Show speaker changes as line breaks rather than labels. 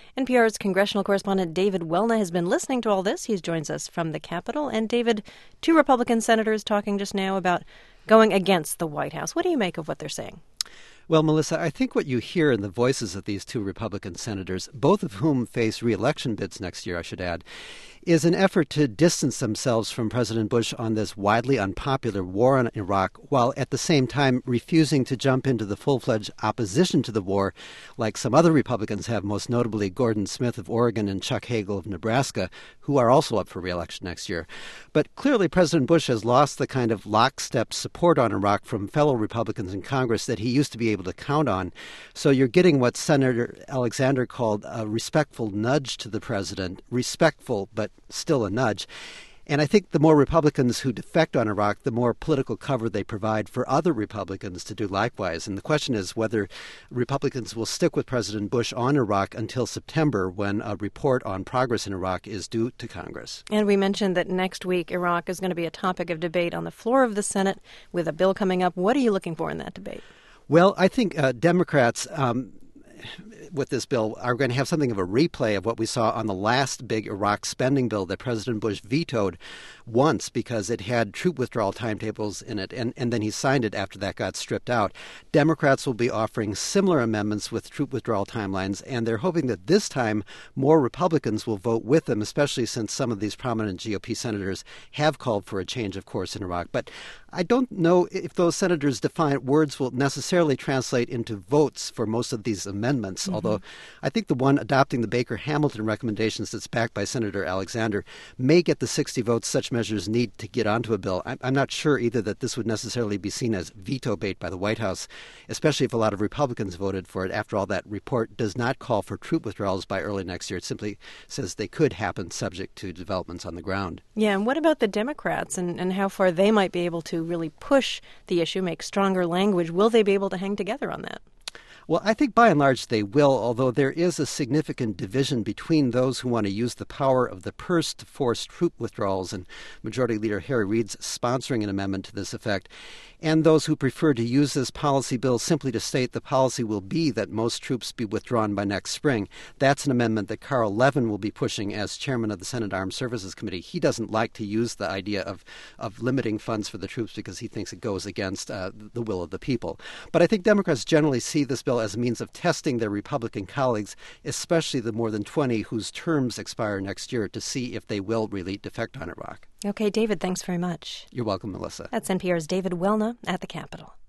NPR's congressional correspondent David Welna has been listening to all this. He joins us from the Capitol. And David, two Republican senators talking just now about going against the White House. What do you make of what they're saying?
Well, Melissa, I think what you hear in the voices of these two Republican senators, both of whom face re-election bids next year, I should add, is an effort to distance themselves from President Bush on this widely unpopular war in Iraq, while at the same time refusing to jump into the full-fledged opposition to the war, like some other Republicans have, most notably Gordon Smith of Oregon and Chuck Hagel of Nebraska, who are also up for re-election next year. But clearly President Bush has lost the kind of lockstep support on Iraq from fellow Republicans in Congress that he used to be able to count on. So you're getting what Senator Alexander called a respectful nudge to the president, respectful but still a nudge. And I think the more Republicans who defect on Iraq, the more political cover they provide for other Republicans to do likewise. And the question is whether Republicans will stick with President Bush on Iraq until September, when a report on progress in Iraq is due to Congress.
And we mentioned that next week Iraq is going to be a topic of debate on the floor of the Senate with a bill coming up. What are you looking for in that debate?
Well, I think Democrats with this bill are going to have something of a replay of what we saw on the last big Iraq spending bill that President Bush vetoed once because it had troop withdrawal timetables in it, and then he signed it after that got stripped out. Democrats will be offering similar amendments with troop withdrawal timelines, and they're hoping that this time more Republicans will vote with them, especially since some of these prominent GOP senators have called for a change of course in Iraq. But I don't know if those senators' defiant words will necessarily translate into votes for most of these amendments, although I think the one adopting the Baker-Hamilton recommendations that's backed by Senator Alexander may get the 60 votes such measures need to get onto a bill. I'm not sure either that this would necessarily be seen as veto bait by the White House, especially if a lot of Republicans voted for it. After all, that report does not call for troop withdrawals by early next year. It simply says they could happen subject to developments on the ground.
Yeah, and what about the Democrats and how far they might be able to really push the issue, make stronger language? Will they be able to hang together on that?
Well, I think by and large they will, although there is a significant division between those who want to use the power of the purse to force troop withdrawals, and Majority Leader Harry Reid's sponsoring an amendment to this effect, and those who prefer to use this policy bill simply to state the policy will be that most troops be withdrawn by next spring. That's an amendment that Carl Levin will be pushing as chairman of the Senate Armed Services Committee. He doesn't like to use the idea of limiting funds for the troops because he thinks it goes against the will of the people. But I think Democrats generally see this bill as a means of testing their Republican colleagues, especially the more than 20 whose terms expire next year, to see if they will really defect on Iraq.
Okay, David, thanks very much.
You're welcome, Melissa.
That's NPR's David Welna at the Capitol.